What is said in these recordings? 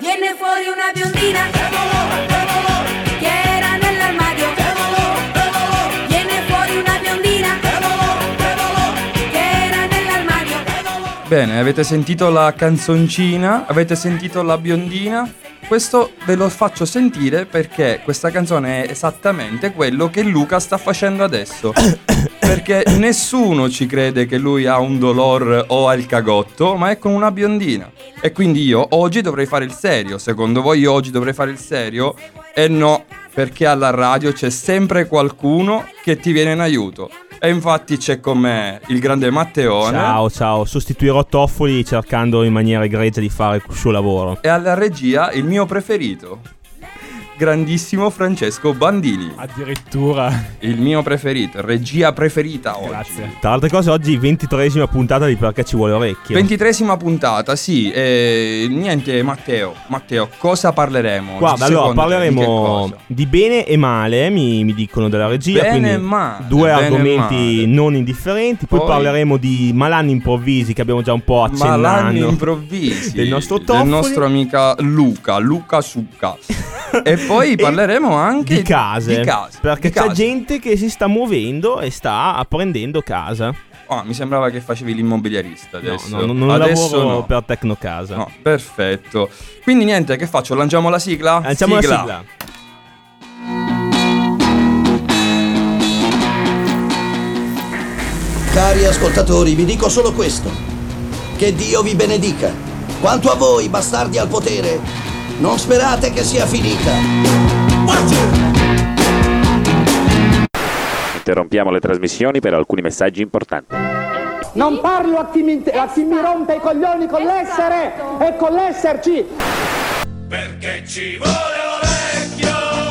Viene fuori una biondina che era nell'armadio. Viene fuori una biondina che era nell'armadio. Bene, avete sentito la canzoncina? Avete sentito la biondina? Questo ve lo faccio sentire perché questa canzone è esattamente quello che Luca sta facendo adesso. Perché nessuno ci crede che lui ha un dolor o ha il cagotto, ma è con una biondina. E quindi io oggi dovrei fare il serio. Secondo voi io oggi dovrei fare il serio? E no, perché alla radio c'è sempre qualcuno che ti viene in aiuto. E infatti c'è con me il grande Matteone. Ciao, sostituirò Toffoli cercando in maniera egregia di fare il suo lavoro. E alla regia il mio preferito, grandissimo Francesco Bandini. Addirittura. Il mio preferito, regia preferita oggi. Grazie. Tra altre cose oggi 23esima puntata di Perché ci vuole orecchio. 23esima puntata, sì. Niente, Matteo, cosa parleremo? Guarda, allora parleremo di bene e male, mi dicono della regia. Bene quindi e male, due bene argomenti e male. non indifferenti. Poi parleremo di malanni improvvisi che abbiamo già un po' accennato. Malanni improvvisi del nostro Toffoli, del nostro amica Luca Succa. E poi parleremo anche di case, perché di c'è case. gente che si sta muovendo e sta prendendo casa. Mi sembrava che facevi l'immobiliarista adesso. No, non adesso lavoro no. per Tecnocasa. No, perfetto. Quindi niente, che faccio? Lanciamo la sigla? Lanciamo la sigla. Cari ascoltatori, vi dico solo questo: che Dio vi benedica. Quanto a voi, bastardi al potere, non sperate che sia finita. Interrompiamo le trasmissioni per alcuni messaggi importanti. Non parlo a chi mi rompe i coglioni con l'essere e con l'esserci. Perché ci vuole orecchio.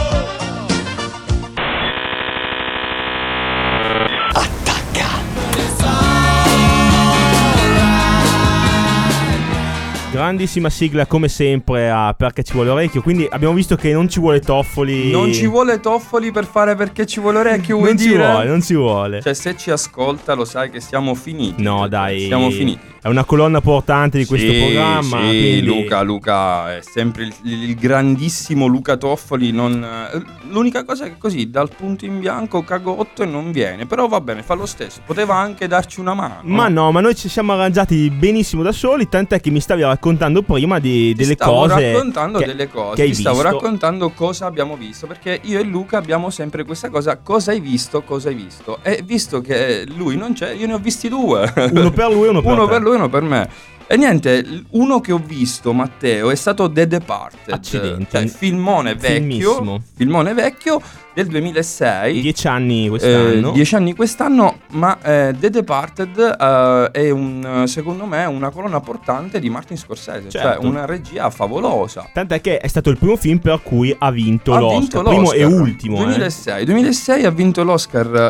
Grandissima sigla come sempre a Perché ci vuole orecchio. Quindi abbiamo visto che non ci vuole Toffoli. Non ci vuole Toffoli per fare Perché ci vuole orecchio, vuoi non dire? Non ci vuole. Cioè, se ci ascolta lo sai che siamo finiti. No, dai. Siamo finiti. È una colonna portante di questo programma. Sì, quindi... Luca è sempre il grandissimo Luca Toffoli. L'unica cosa è che così dal punto in bianco cagotto e non viene. Però va bene, fa lo stesso. Poteva anche darci una mano. Ma ma noi ci siamo arrangiati benissimo da soli. Tant'è che mi stavi raccontando prima delle cose. Stavo raccontando delle cose. Ti stavo raccontando cosa abbiamo visto. Perché io e Luca abbiamo sempre questa cosa: cosa hai visto? E visto che lui non c'è, io ne ho visti due. Uno per lui e uno per te. Uno per lui e uno per me. E niente, uno che ho visto, Matteo, è stato The Departed. Accidenti. Cioè, filmone vecchio del 2006. 10 anni quest'anno. 10 anni quest'anno, ma The Departed è secondo me una colonna portante di Martin Scorsese. Certo. Cioè una regia favolosa. Tant'è che è stato il primo film per cui ha vinto l'Oscar. Primo e ultimo. 2006 ha vinto l'Oscar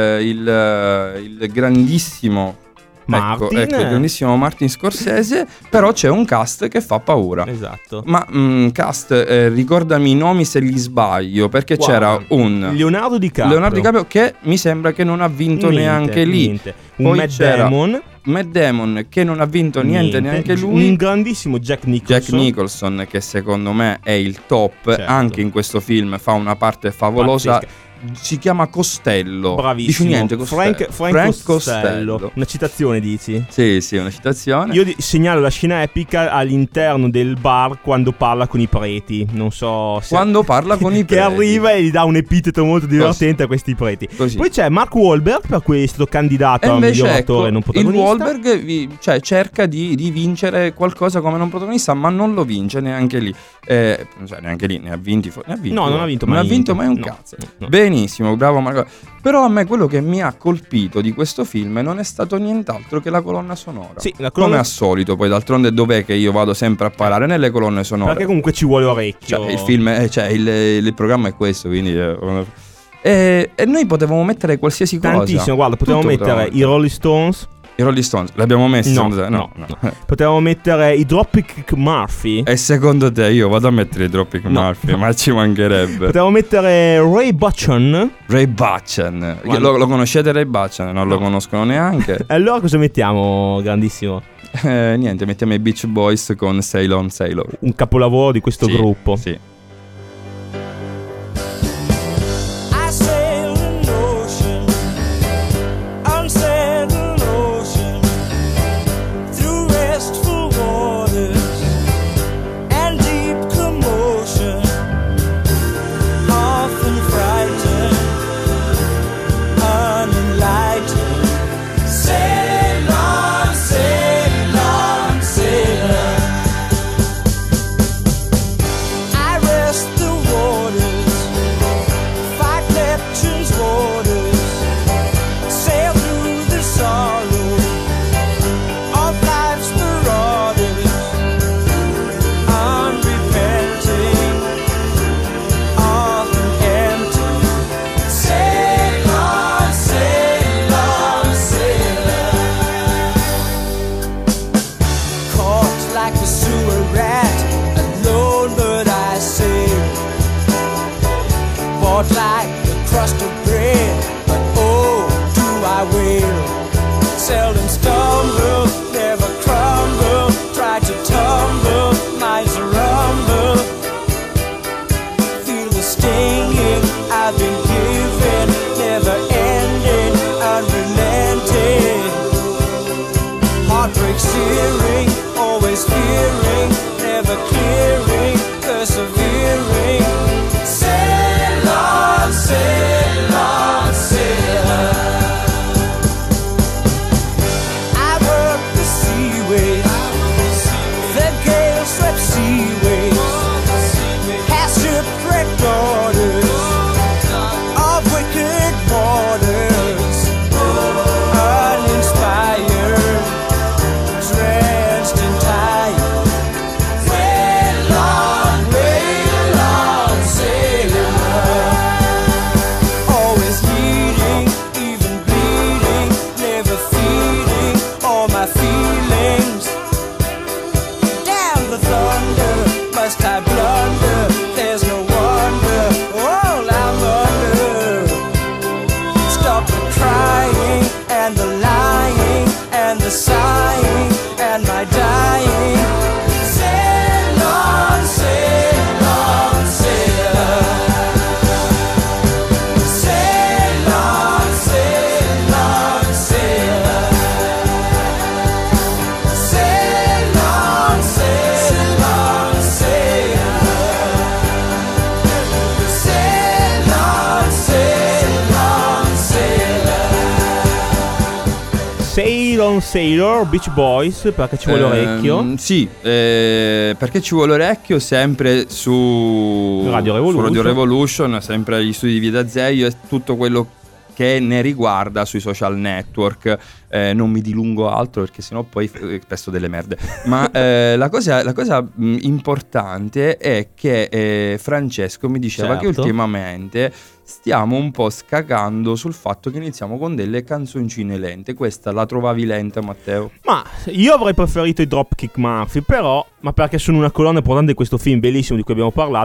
il grandissimo Martin. Ecco, il grandissimo Martin Scorsese. Però c'è un cast che fa paura. Esatto. Ma cast, ricordami i nomi se li sbaglio. Perché c'era un Leonardo DiCaprio che mi sembra che non ha vinto neanche lì. Un Matt Damon che non ha vinto niente neanche lui. Un grandissimo Jack Nicholson che secondo me è il top. Certo. Anche in questo film fa una parte favolosa. Pazzesca. Si chiama Costello. Bravissimo. Dici niente, Costello. Frank Costello. Una citazione, dici? Sì, una citazione. Io segnalo la scena epica all'interno del bar quando parla con i preti. Non so se... Quando parla con i preti. Che arriva e gli dà un epiteto molto divertente a questi preti. Così. Poi c'è Mark Wahlberg, per cui è stato candidato a miglior attore non protagonista. Il Wahlberg cerca di vincere qualcosa come non protagonista, ma non lo vince neanche lì. Neanche lì, ne ha vinti. No, non ha vinto mai. Non ha vinto mai un cazzo. No. Benissimo, bravo Marco. Però a me quello che mi ha colpito di questo film non è stato nient'altro che la colonna sonora. Sì, la colonna... Come al solito, poi d'altronde dov'è che io vado sempre a parare? Nelle colonne sonore. Perché comunque ci vuole orecchio. Cioè, il film, il programma è questo, quindi... E noi potevamo mettere qualsiasi cosa. Tantissimo, guarda, potevamo mettere i Rolling Stones. I Rolling Stones, l'abbiamo messi? No. Potevamo mettere i Dropkick Murphy. E secondo te io vado a mettere i Dropkick Murphy? Ma ci mancherebbe. Potevamo mettere Ray Button. Ray Button. Lo conoscete Ray Button? Non lo conoscono neanche. E allora cosa mettiamo, grandissimo? Niente, mettiamo i Beach Boys con Sail On Sailor. Un capolavoro di questo gruppo. Sì. Sailor, Beach Boys, perché ci vuole orecchio. Sì, perché ci vuole orecchio sempre su Radio Revolution, sempre agli studi di Via d'Azeglio e tutto quello che ne riguarda sui social network. Non mi dilungo altro perché sennò poi pesto delle merde. Ma la cosa importante è che Francesco mi diceva che ultimamente stiamo un po' scagando sul fatto che iniziamo con delle canzoncine lente. Questa la trovavi lenta, Matteo? Ma io avrei preferito i Dropkick Murphy, però, ma perché sono una colonna importante di questo film bellissimo di cui abbiamo parlato.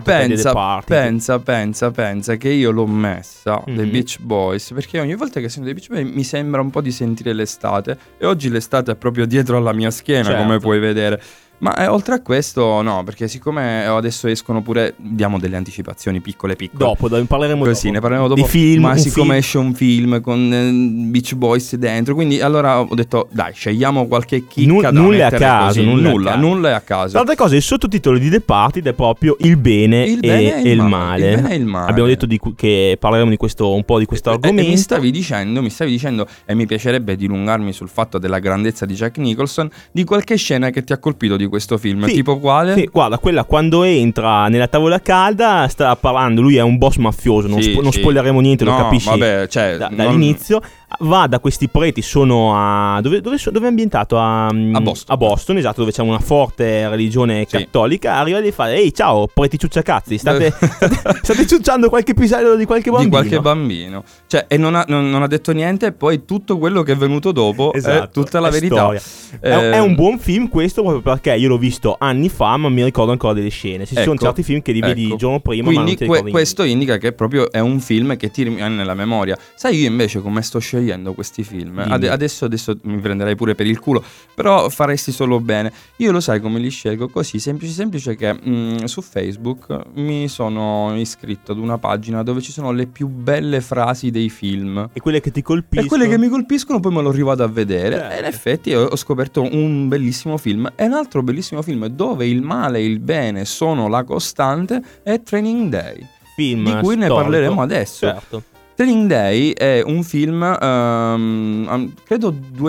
Pensa che io l'ho messa dei Beach Boys, perché ogni volta che sento dei Beach Boys mi sembra un po' di sentire l'estate, e oggi l'estate è proprio dietro alla mia schiena, certo, come puoi vedere. Ma oltre a questo no, perché siccome adesso escono pure, diamo delle anticipazioni piccole. Dopo, ne parleremo così, dopo. Ne parleremo dopo. Di film, ma siccome esce un film con Beach Boys dentro, quindi allora ho detto dai, scegliamo qualche chicca da nulla mettere a caso, così. Nulla è a caso. L'altra cosa, il sottotitolo di The Party è proprio il bene e il male. Il bene e il male. Abbiamo detto che parleremo di questo, un po' di questo argomento. Mi stavi dicendo, e mi piacerebbe dilungarmi sul fatto della grandezza di Jack Nicholson, di qualche scena che ti ha colpito di questo film. Sì. Tipo quale? Sì, guarda, quella quando entra nella tavola calda, sta parlando, lui è un boss mafioso, non spoileremo niente, lo capisci vabbè, dall'inizio. va da questi preti, sono a dove è ambientato? A Boston, esatto, dove c'è una forte religione cattolica. Arriva e fa: ehi, ciao preti ciucciacazzi, state ciucciando qualche episodio di qualche bambino. Cioè, e non ha detto niente, e poi tutto quello che è venuto dopo è tutta la verità. È un buon film questo, proprio perché io l'ho visto anni fa, ma mi ricordo ancora delle scene. Ci sono certi film che li vedi il giorno prima, quindi ma non ti ricordi questo indica che proprio è un film che ti rimane nella memoria. Sai io invece come sto scegliendo questi film? Adesso mi prenderai pure per il culo, però faresti solo bene. Io lo sai come li scelgo? Così semplice che su Facebook mi sono iscritto ad una pagina dove ci sono le più belle frasi dei film. E quelle che ti colpiscono? E quelle che mi colpiscono poi me lo rivado a vedere. E in effetti ho scoperto un bellissimo film. E un altro bellissimo film dove il male e il bene sono la costante è Training Day, film di cui ne parleremo adesso. Certo. Training Day è un film credo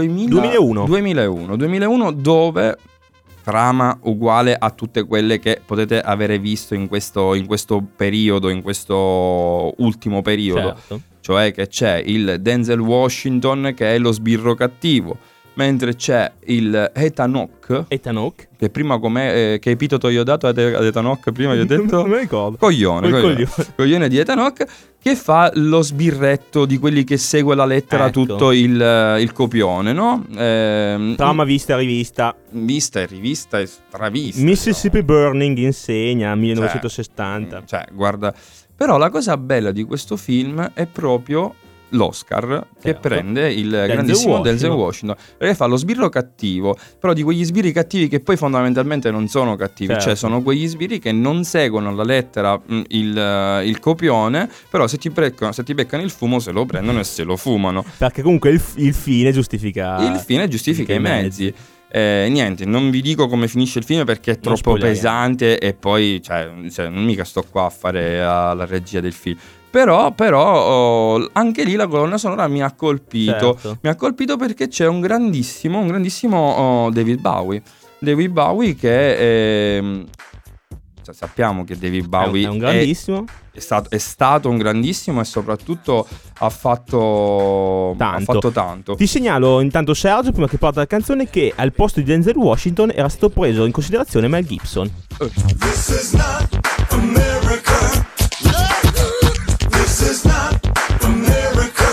2001 dove trama uguale a tutte quelle che potete avere visto in questo periodo, in questo ultimo periodo. Certo. Cioè che c'è il Denzel Washington che è lo sbirro cattivo, mentre c'è il Ethan Hawke, che prima che epiteto io ho dato ad Ethan Hawke, prima gli ho detto non mi ricordo. Coglione di Ethan Hawke, che fa lo sbirretto di quelli che segue la lettera, tutto il copione, no? Trama vista e rivista e stravista. Mississippi Burning insegna 1960. Cioè, guarda, però la cosa bella di questo film è proprio l'Oscar che prende il grandissimo Denzel Washington, perché fa lo sbirro cattivo, però di quegli sbirri cattivi che poi fondamentalmente non sono cattivi, cioè sono quegli sbirri che non seguono alla lettera il copione, però se ti beccano il fumo se lo prendono e se lo fumano, perché comunque il fine giustifica i mezzi. Niente, non vi dico come finisce il film perché è troppo pesante e poi cioè, non mica sto qua a fare la regia del film. Però anche lì la colonna sonora mi ha colpito. Certo. Mi ha colpito perché c'è un grandissimo David Bowie che sappiamo che David Bowie è un grandissimo. È stato un grandissimo e soprattutto ha fatto tanto. Ti segnalo intanto, Sergio, prima che parta la canzone, che al posto di Denzel Washington era stato preso in considerazione Mel Gibson. This is not America. This is not America.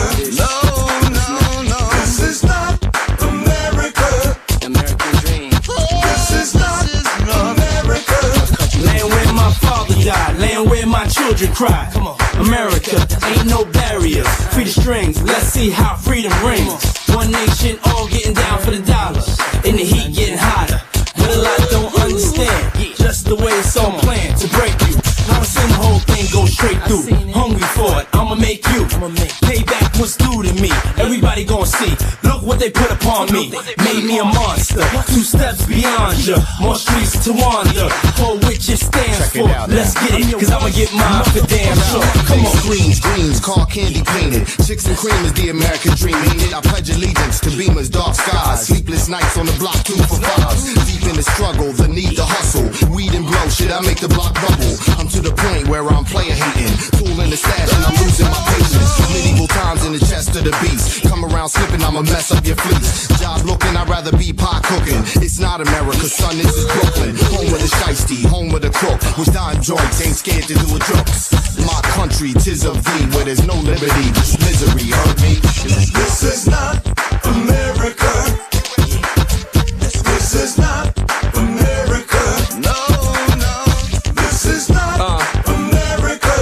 No. This is not America. American dream. This is not America. Laying where my father died, laying where my children cry. Come on. America, ain't no barriers. Free the strings, let's see how freedom rings. One nation, all getting down for the dollar. In the heat getting hotter. But a lot don't understand. Just the way it's all planned to break you. I'ma send the whole thing go straight through. Hungry for it, I'ma make you. Payback was due to me. Everybody gon' see. Look what they put upon me. Made me a monster. 2 steps beyond ya. More streets to wander. For which it stands for. Let's get it, cause I'ma get mine for damn sure. Come on. Greens, car candy painted. Chicks and cream is the American dream. Ain't it? I pledge allegiance to Beamer's dark skies. Sleepless nights on the block, 2 for 5. Deep in the struggle, the need to hustle. Weed and blow, shit, I make the block bubble. I'm to the point where I'm player hating. Tool in the stash and I'm losing my patience. Medieval times in the chest of the beast. Come around slipping, I'ma mess up your fleece. Job looking, I'd rather be pot cooking. It's not America, son, this is Brooklyn. Home of the shiesty, home of the crook. Which dime joints ain't scared to do a jokes. My country, 'tis of thee, where there's no liberty, just misery, heard me? This is not America. This is not America. No. This is not America.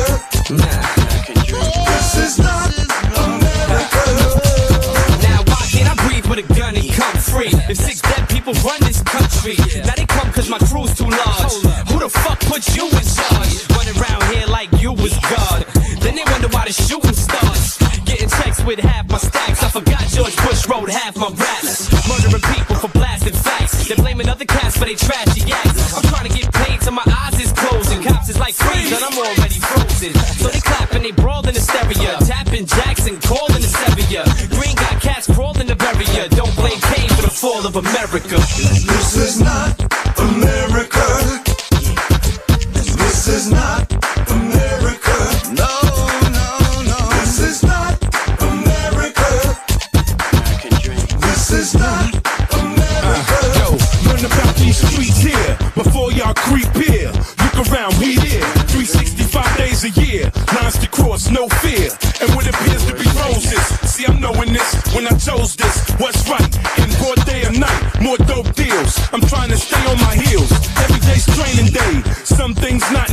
This is not America. Now why can't I breathe with a gun and come free? If 6 dead people run this country, now they come cause my crew's too large. Who the fuck put you in charge? Running around here like you was God. Then they wonder why the shooting starts. Getting checks with half my stacks. I forgot George Bush wrote half my raps. Murdering people for blasting facts. They're blaming other cats for their trashy acts. I'm trying to get paid till my eyes is closing. Cops is like freeze and I'm already frozen. So they clapping, they brawl in hysteria. Tapping Jackson, calling the Serbia. Green got cats crawling the barrier. Don't blame Kane for the fall of America. This is not America. This is not America. No. This is not America.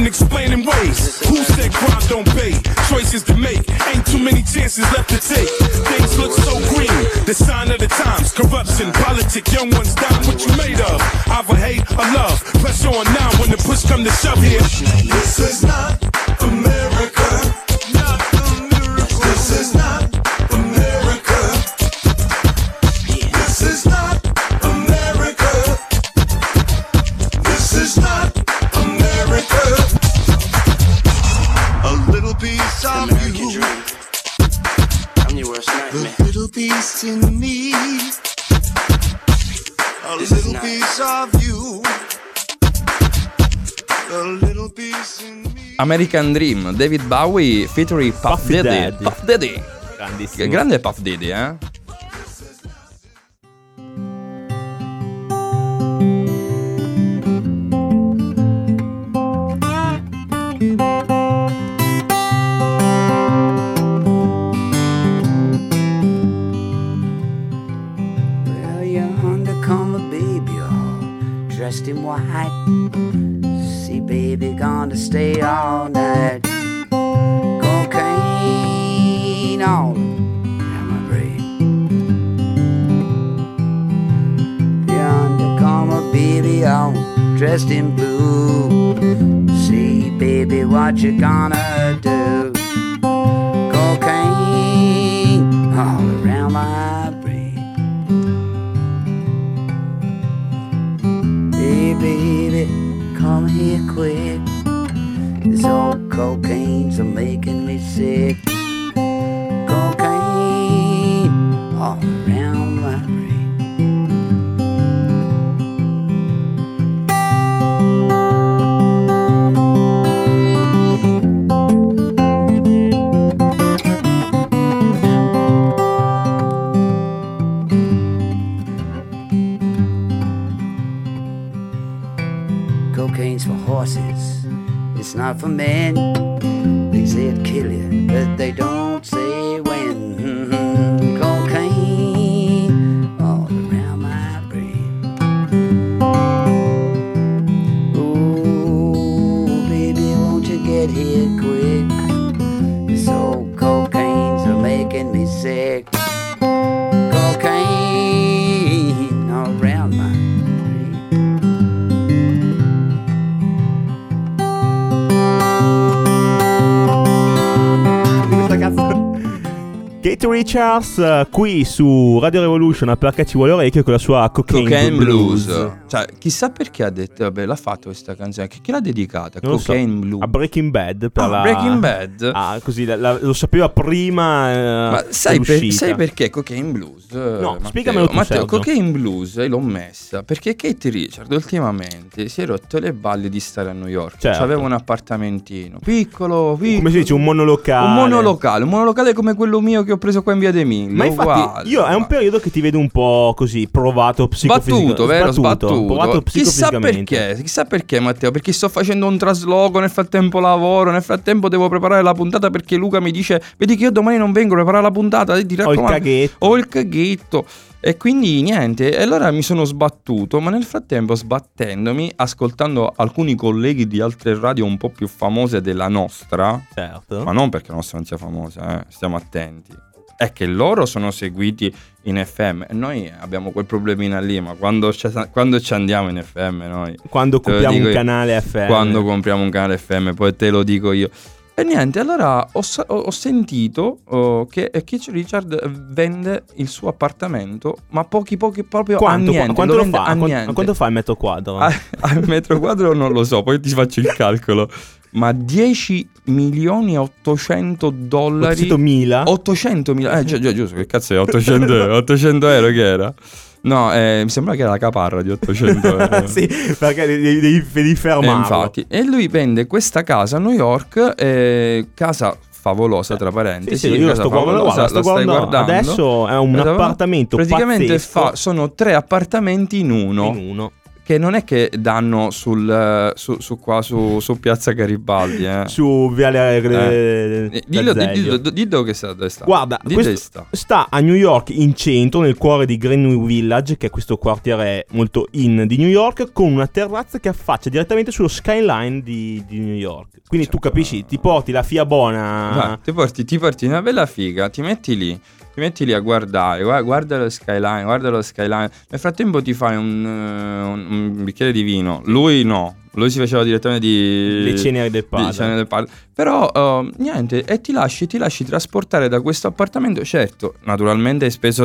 explaining ways. Who said crime don't pay? Choices to make, ain't too many chances left to take. Things look so green, the sign of the times. Corruption, politics, young ones down. What you made of? Either hate or love. Pressure on now when the push come to shove here. This is not America. Not America. This is not America. This is not America. This is not America. A little piece of you. I'm your worst nightmare. A little piece in me. A little piece of you. A little piece in me. American Dream, David Bowie featuring Puff Daddy. Puff Daddy. Grandissimo. Grande Puff Daddy, eh? Well, you're undercover, baby, all dressed in white. See, baby, gonna stay all night. Cocaine all around my brain. You're undercover, baby, all dressed in blue. See, baby, what you gonna do? Cocaine all around my brain. Hey, baby, come here quick. This old cocaine's making me sick. Cocaine all around my brain. Cocaine's for horses, it's not for men. They say it'll kill you, but they don't say when. Cocaine all around my brain. Oh, baby, won't you get here quick? This old cocaine's making me sick. Cocaine all around my Keith Richards qui su Radio Revolution perché ci vuole orecchio con la sua Cocaine Blues. Cioè, chissà perché ha detto, vabbè, l'ha fatto questa canzone. Chi l'ha dedicata? Non lo so. Cocaine Blues. A Breaking Bad per la... Breaking Bad. Ah, così lo sapeva prima. Ma sai perché Cocaine Blues? No, spiegamelo tu, Matteo, Sergio. Cocaine Blues l'ho messa perché Keith Richards ultimamente si è rotto le balle di stare a New York. Certo. Aveva un appartamentino piccolo. Come si dice, un monolocale. Un monolocale come quello mio che ho preso qua in Via dei Mille. Ma infatti io è un periodo che ti vedo un po' così provato psicofisicamente. Sbattuto. Chissà perché, Matteo, perché sto facendo un trasloco, nel frattempo lavoro, nel frattempo devo preparare la puntata perché Luca mi dice vedi che io domani non vengo a preparare la puntata, ti raccomando. Ho il caghetto. E quindi niente, e allora mi sono sbattuto, ma nel frattempo sbattendomi, ascoltando alcuni colleghi di altre radio un po' più famose della nostra. Certo. Ma non perché la nostra non sia famosa, stiamo attenti. È che loro sono seguiti in FM e noi abbiamo quel problemino lì, ma quando ci andiamo in FM noi? Quando compriamo un canale FM. Quando compriamo un canale FM, poi te lo dico io. E niente, allora ho sentito che Keith Richards vende il suo appartamento, ma pochi proprio a niente. Quanto fa il metro quadro? Al metro quadro non lo so, poi ti faccio il calcolo. Ma 10 milioni e 800 dollari. 800.000 giusto, che cazzo è 800 euro che era? No, mi sembra che era la caparra di 800 euro. Sì, perché devi fermarlo. Infatti, e lui vende questa casa a New York, casa favolosa, tra parentesi. Sì, io la sto guardando. Adesso è un appartamento praticamente pazzesco. sono 3 appartamenti in uno. che non è che danno su Piazza Garibaldi, su Viale dillo che sta. Guarda, sta a New York, in centro, nel cuore di Greenwich Village, che è questo quartiere molto in di New York, con una terrazza che affaccia direttamente sullo skyline di New York. Quindi tu capisci, ti porti la fiabona, ti porti una bella figa, ti metti lì a guardare, guarda lo skyline. Nel frattempo ti fai un bicchiere di vino. Lui si faceva direttamente le ceneri del padre. Però niente, e ti lasci trasportare da questo appartamento. Certo, naturalmente hai speso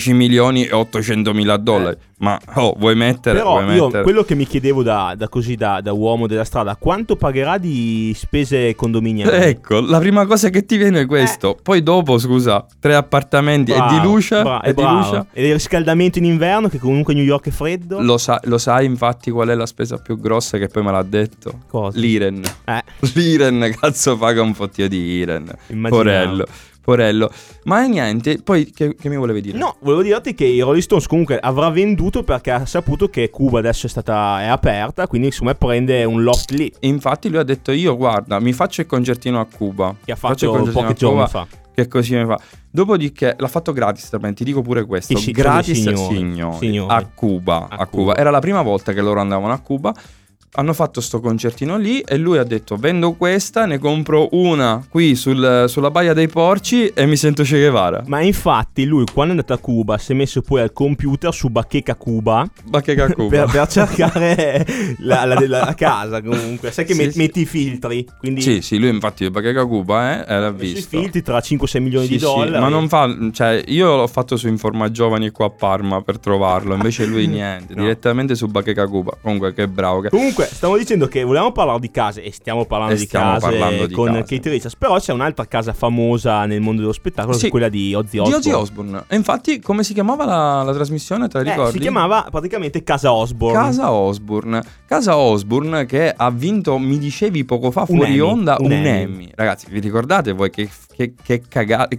$10.800.000, ma vuoi mettere. Però io quello che mi chiedevo da uomo della strada, quanto pagherà di spese condominiali? Ecco, la prima cosa che ti viene è questo. Poi dopo, scusa, 3 appartamenti e di luce e il riscaldamento in inverno, che comunque New York è freddo. Lo sai infatti qual è la spesa più grossa, che poi me l'ha detto? Cosa? L'Iren. L'Iren, cazzo, paga un fottio di Iren. Porello. Ma è niente. Poi che mi volevi dire? No, volevo dirti che i Rolling Stones comunque avrà venduto, perché ha saputo che Cuba adesso è aperta, quindi insomma prende un loft lì. Infatti lui ha detto: io guarda, mi faccio il concertino a Cuba. Che ha fatto pochi giorni fa. Che così mi fa. Dopodiché l'ha fatto gratis, ti dico pure questo. Gratis, signori. A Cuba. Era la prima volta che loro andavano a Cuba. Hanno fatto sto concertino lì e lui ha detto: vendo questa, ne compro una qui sulla Baia dei Porci e mi sento Che Guevara. Ma infatti lui, quando è andato a Cuba, si è messo poi al computer su Bacheca Cuba per cercare la casa. Comunque sai che metti i filtri, quindi sì, lui infatti Bacheca Cuba l'ha visto. I filtri tra 5-6 milioni di dollari. Ma non fa, cioè io l'ho fatto su Informa Giovani qua a Parma per trovarlo, invece lui niente, direttamente su Bacheca Cuba. Comunque che bravo. Comunque stavo dicendo che volevamo parlare di case e stiamo parlando di case con Keith Richards, però c'è un'altra casa famosa nel mondo dello spettacolo, che è quella di Ozzy Osbourne. E infatti come si chiamava la trasmissione, te la ricordi? Si chiamava praticamente Casa Osbourne. Casa Osbourne che ha vinto, mi dicevi poco fa fuori onda, un Emmy. Ragazzi, vi ricordate voi che cagate,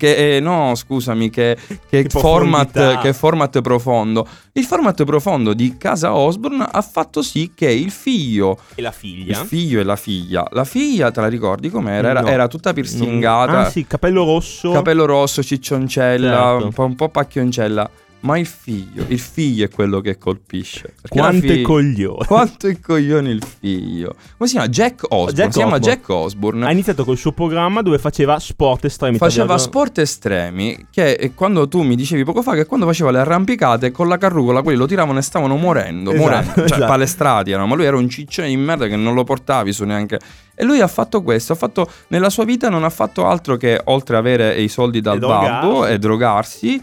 che format profondo. Il format profondo di Casa Osbourne ha fatto sì che il figlio e la figlia, te la ricordi com'era? No. Era tutta piercingata. Capello rosso, ciccioncella, certo. un po' pacchioncella. Ma il figlio è quello che colpisce. Quanto è coglione il figlio. Come si chiama? Jack Osbourne. Ha iniziato col suo programma dove faceva sport estremi. Sport estremi, che quando tu mi dicevi poco fa che quando faceva le arrampicate con la carrucola quelli lo tiravano e stavano morendo. Cioè palestrati erano, ma lui era un ciccione di merda che non lo portavi su neanche. E lui ha fatto questo, nella sua vita non ha fatto altro che, oltre avere i soldi dal babbo e drogarsi,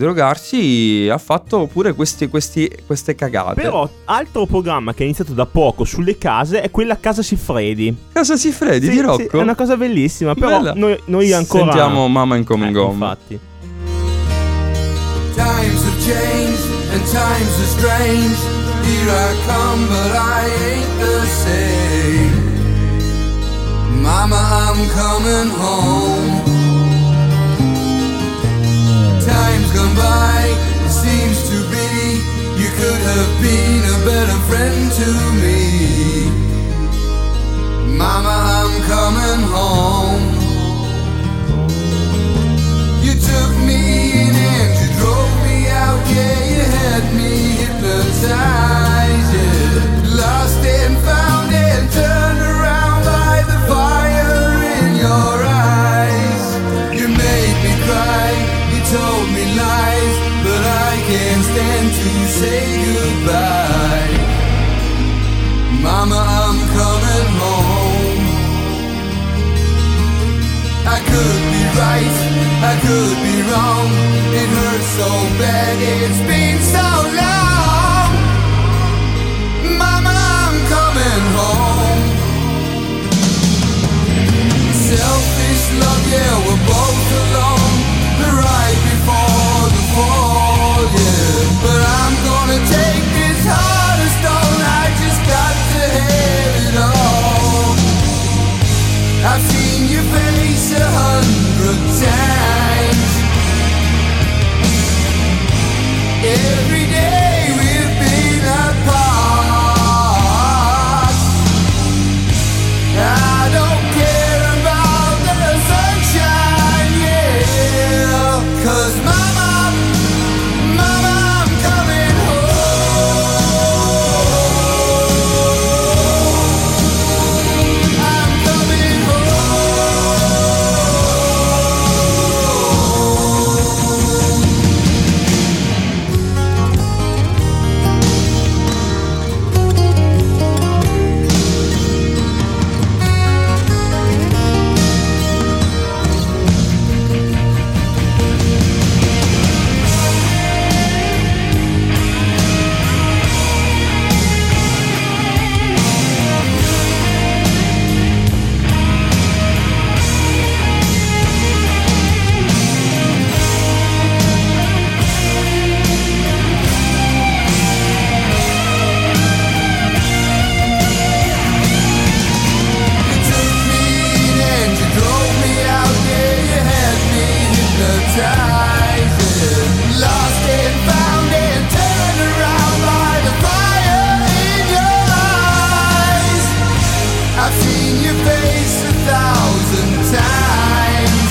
ha fatto pure queste cagate. Però altro programma che è iniziato da poco sulle case è quella Casa Siffredi. Di Rocco? Sì, è una cosa bellissima. Però noi ancora sentiamo Mama in Coming Home. Infatti. Times have changed and times are strange. Here I come but I ain't the same. Mama, I'm coming home. Time's gone by, it seems to be you could have been a better friend to me. Mama, I'm coming home. You took me in and you drove me out, yeah, you had me hypnotized, yeah. Lost and found and turned around by the fire in your eyes. You made me cry, you told me lies, but I can't stand to say goodbye. Mama, I'm coming home. I could be right, I could be wrong. It hurts so bad, it's been so long. Mama, I'm coming home. Selfish love, yeah, we're both alone. Right before the fall, yeah. But I'm gonna take this heart of stone. I just got to have it all. I've seen your face 100 times. Every day face 1,000 times.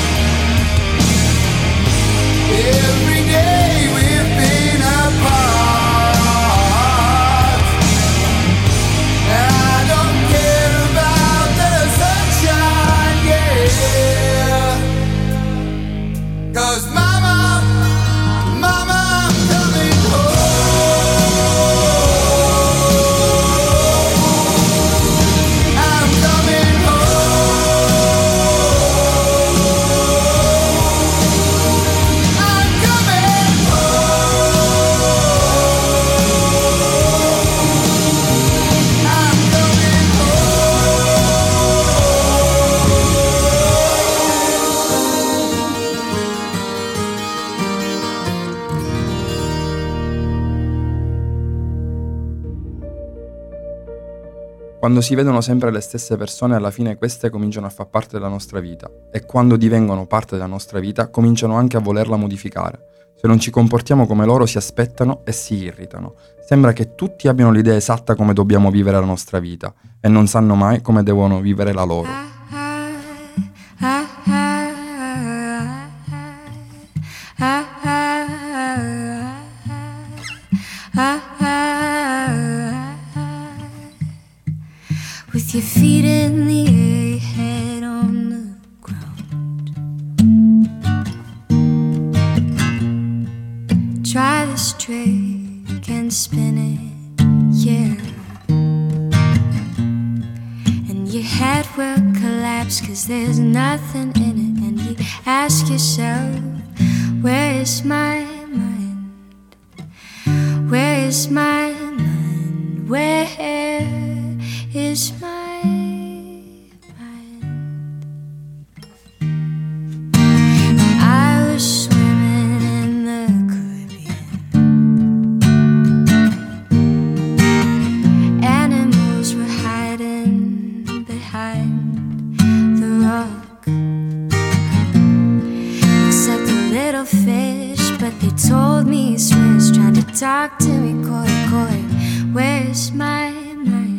Every day we've been apart. I don't care about the sunshine, yeah. 'Cause mama, I'm coming home. I'm coming home. I'm coming home. I'm coming Quando si vedono sempre le stesse persone, alla fine queste cominciano a far parte della nostra vita, e quando divengono parte della nostra vita cominciano anche a volerla modificare. Se non ci comportiamo come loro, si aspettano e si irritano. Sembra che tutti abbiano l'idea esatta come dobbiamo vivere la nostra vita e non sanno mai come devono vivere la loro. With your feet in the air, head on the ground. Try this trick and spin it, yeah. And your head will collapse 'cause there's nothing in it. And you ask yourself, where is my mind? Where is my mind? Where is my mind? I was swimming in the Caribbean. Animals were hiding behind the rock, except the little fish, but they told me Swiss, trying to talk to me, koi, koi. Where's my mind?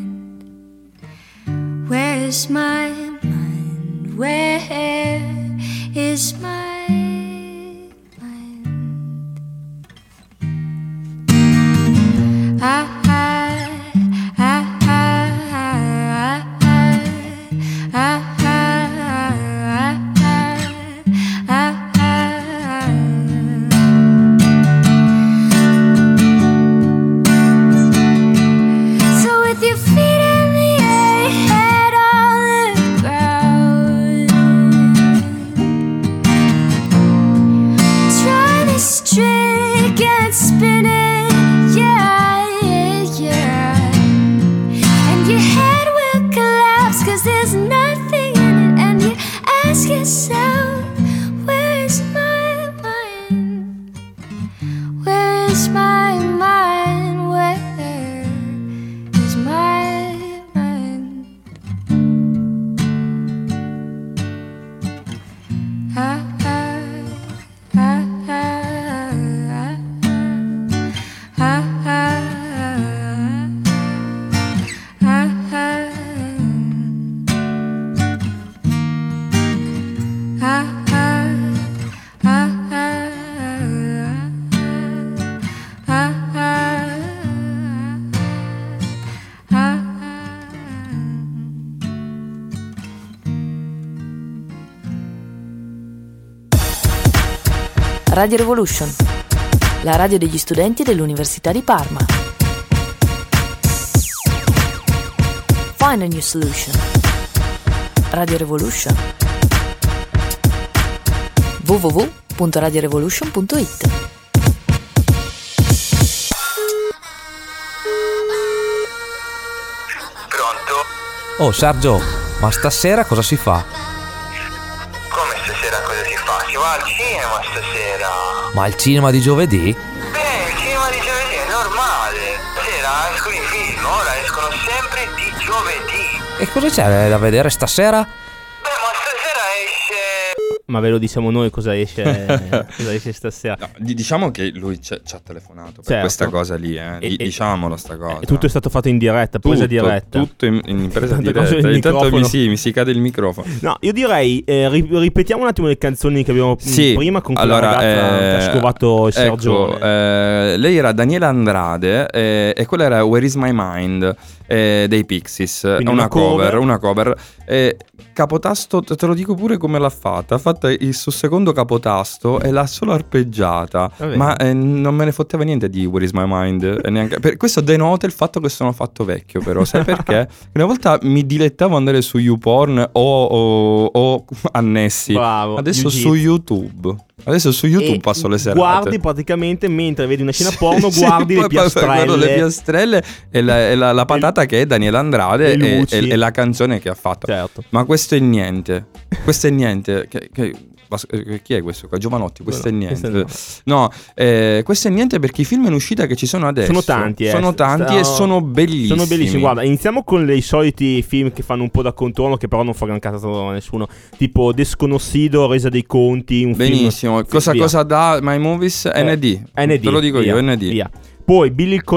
Where's my mind? Where is my mind? So with your feet in the air, head on the ground, try this trick and spin it, yeah, yeah, yeah. And your head will collapse 'cause there's nothing in it. And you ask yourself, where's my mind? Where's my mind? Where is my mind? Radio Revolution, la radio degli studenti dell'Università di Parma. Find a new solution. Radio Revolution. www.radiorevolution.it. Pronto? Oh Sergio, ma stasera cosa si fa? Come stasera cosa si fa? Si va al cinema stasera. Ma il cinema di giovedì? Il cinema di giovedì è normale. Stasera escono i film, ora escono sempre di giovedì. E cosa c'è da vedere stasera? Ma stasera esce... Ma ve lo diciamo noi cosa esce, cosa esce stasera. No, diciamo che lui ci ha telefonato per questa cosa lì, diciamolo sta cosa. Tutto è stato fatto in diretta, presa diretta. Tutto in presa diretta. Intanto mi si cade il microfono. No, io direi ripetiamo un attimo le canzoni che abbiamo prima con quella ragazza che ha scovato il Sergio. Lei era Daniela Andrade e quella era Where Is My Mind dei Pixies. Quindi una cover. Capotasto, te lo dico pure come l'ha fatta. Ha fatto il suo secondo capotasto e l'ha solo arpeggiata. Ma non me ne fotteva niente di Where Is My Mind. Neanche, questo denota il fatto che sono fatto vecchio, però. Sai perché? Una volta mi dilettavo andare su YouPorn o annessi. Bravo, adesso su YouTube. Adesso su YouTube passo le serate. Guardi praticamente mentre vedi una scena porno, guardi le piastrelle. Le piastrelle e la patata che è Daniela Andrade e la canzone che ha fatto. Certo. Ma questo è niente. Questo è niente. Chi è questo qua? Giovanotti, questo è niente. No, questo è niente perché i film in uscita che ci sono adesso sono tanti e sono bellissimi. Sono bellissimi. Guarda, iniziamo con i soliti film che fanno un po' da contorno, che però non fa gran caso a nessuno. Tipo Desconocido, Resa dei conti, un benissimo. film. Cosa dà My Movies? ND. Te lo dico io, ND. Via. Poi Billy il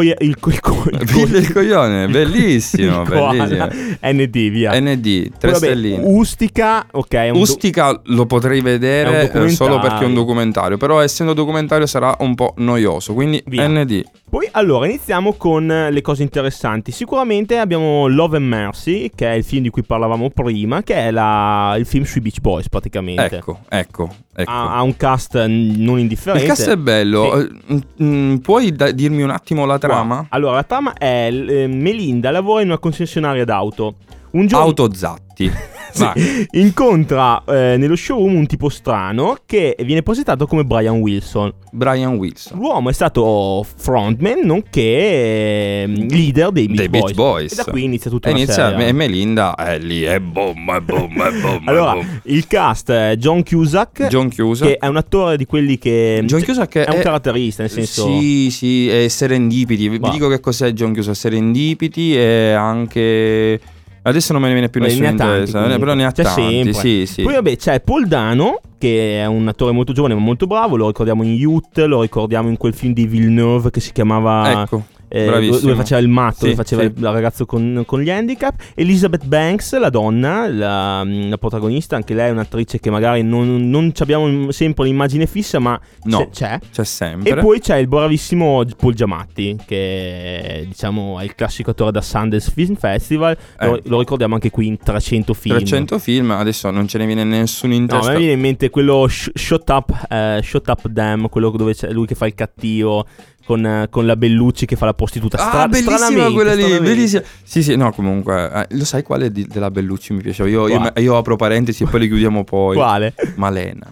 coglione, bellissimo, bellissimo. ND, via. ND, 3 stelline. Ustica, ok. Ustica lo potrei vedere solo perché è un documentario, però essendo documentario sarà un po' noioso, quindi via. ND. Poi allora iniziamo con le cose interessanti. Sicuramente abbiamo Love and Mercy, che è il film di cui parlavamo prima, che è il film sui Beach Boys praticamente. Ecco. Ha un cast non indifferente. Il cast è bello. Sì. Puoi dirmi un attimo la trama? Wow. Allora la trama è Melinda lavora in una concessionaria d'auto. Un giorno Autozatti. Incontra nello showroom un tipo strano che viene presentato come Brian Wilson. L'uomo è stato frontman nonché leader dei Beach Boys. E da qui inizia tutta la serie. E Melinda è lì, è bomba. Allora, il cast è John Cusack, che è un attore di quelli che John Cusack è un caratterista, nel senso. Sì, è Serendipity. Vi dico che cos'è John Cusack. Serendipity e anche adesso non me ne viene più nessuno in testa, però ne ha tanti. Sì. Poi vabbè c'è Paul Dano, che è un attore molto giovane ma molto bravo. Lo ricordiamo in Youth, lo ricordiamo in quel film di Villeneuve che si chiamava dove faceva il matto, dove faceva il ragazzo con gli handicap. Elizabeth Banks, la donna, la protagonista, anche lei è un'attrice che magari non abbiamo sempre l'immagine fissa, ma c'è sempre. E poi c'è il bravissimo Paul Giamatti, che diciamo è il classico attore da Sundance Film Festival. Lo ricordiamo anche qui in 300 film. Adesso non ce ne viene nessuno in testa. No, mi viene in mente quello Shut Up Damn, quello dove c'è lui che fa il cattivo con la Bellucci che fa la prostituta. Bellissima quella lì, bellissima. Sì, no, comunque lo sai quale della Bellucci mi piaceva? Io apro parentesi e poi le chiudiamo poi. Quale? Malena.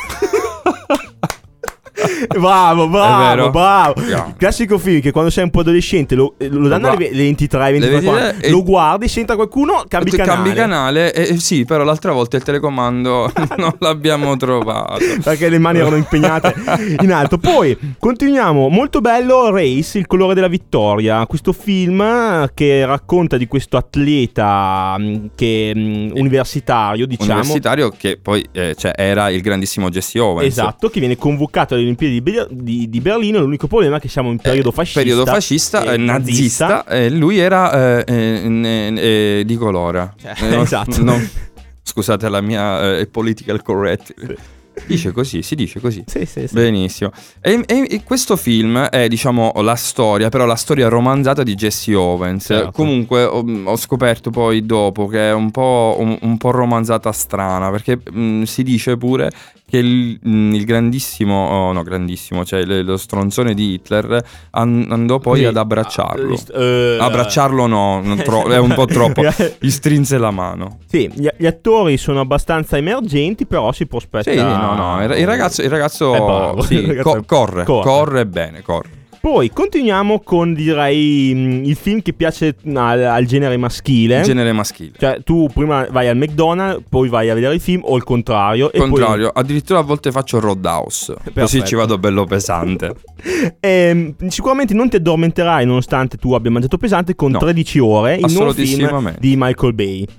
Bravo. Classico film che quando sei un po' adolescente lo danno alle 23, lo guardi, senta qualcuno, cambi canale. Sì, però l'altra volta il telecomando non l'abbiamo trovato perché le mani erano impegnate in alto. Poi continuiamo, molto bello Race, il colore della vittoria, questo film che racconta di questo atleta universitario, diciamo. Universitario che poi era il grandissimo Jesse Owens. Esatto, che viene convocato alle Olimpiadi di Berlino. L'unico problema è che siamo in periodo fascista, nazista, e lui era di colore. Esatto. Scusate la mia political correct. Si dice così. Sì. Benissimo. E questo film è, diciamo, la storia romanzata di Jesse Owens. Certo. Comunque ho scoperto poi dopo che è un po' romanzata strana, perché si dice pure che il grandissimo, cioè lo stronzone di Hitler andò poi ad abbracciarlo. Abbracciarlo è un po' troppo. Gli strinse la mano. Sì, gli attori sono abbastanza emergenti, però si può aspettare. Sì, il ragazzo è bravo. Corre bene. Poi continuiamo con, direi, il film che piace al genere maschile. Cioè tu prima vai al McDonald's, poi vai a vedere il film, o il contrario. Addirittura a volte faccio Roadhouse. Così ci vado bello pesante. Sicuramente non ti addormenterai nonostante tu abbia mangiato pesante con 13 ore, il nuovo film di Michael Bay. Bene.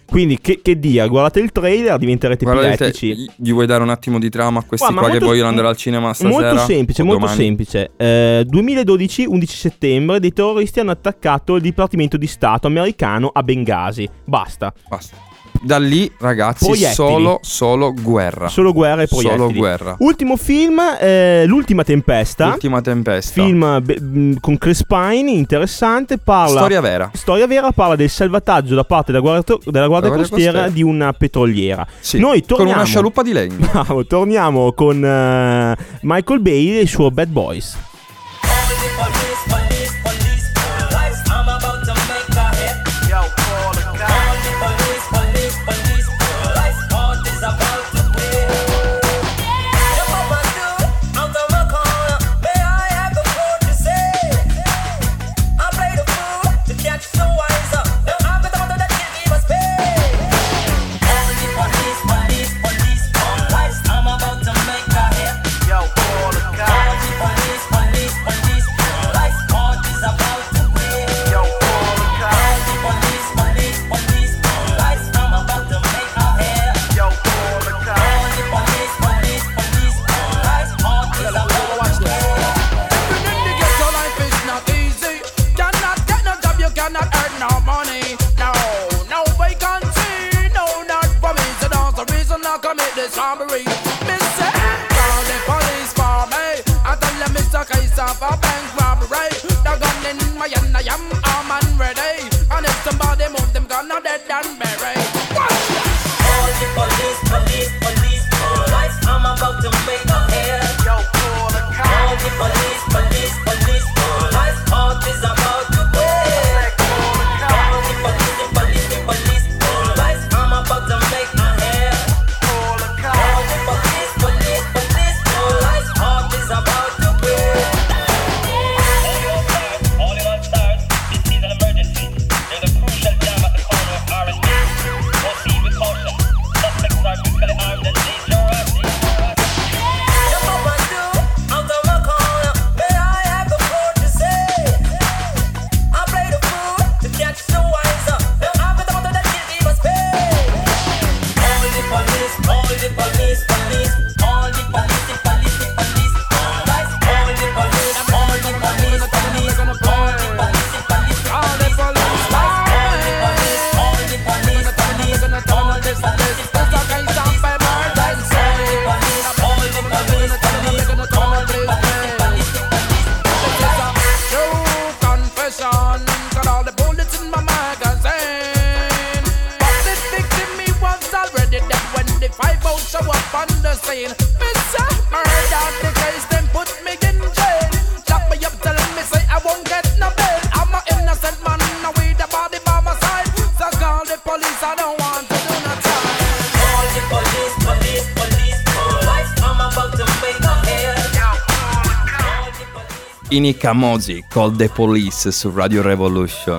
Quindi che dire, guardate il trailer, diventerete più elettrici. Gli vuoi dare un attimo di trama a questi qua che vogliono andare al cinema stasera? Molto semplice. 2012, 11 settembre, dei terroristi hanno attaccato il Dipartimento di Stato americano a Bengasi. Basta. Da lì, ragazzi, proiettili. solo guerra. Solo guerra e proiettili. Solo guerra. Ultimo film, L'ultima tempesta. Film con Chris Pine, interessante. Storia vera, parla del salvataggio da parte della guardia costiera di una petroliera. Sì, noi torniamo con una scialuppa di legno. Bravo, torniamo con Michael Bay e il suo Bad Boys. Inika Mozi, Call the Police su Radio Revolution.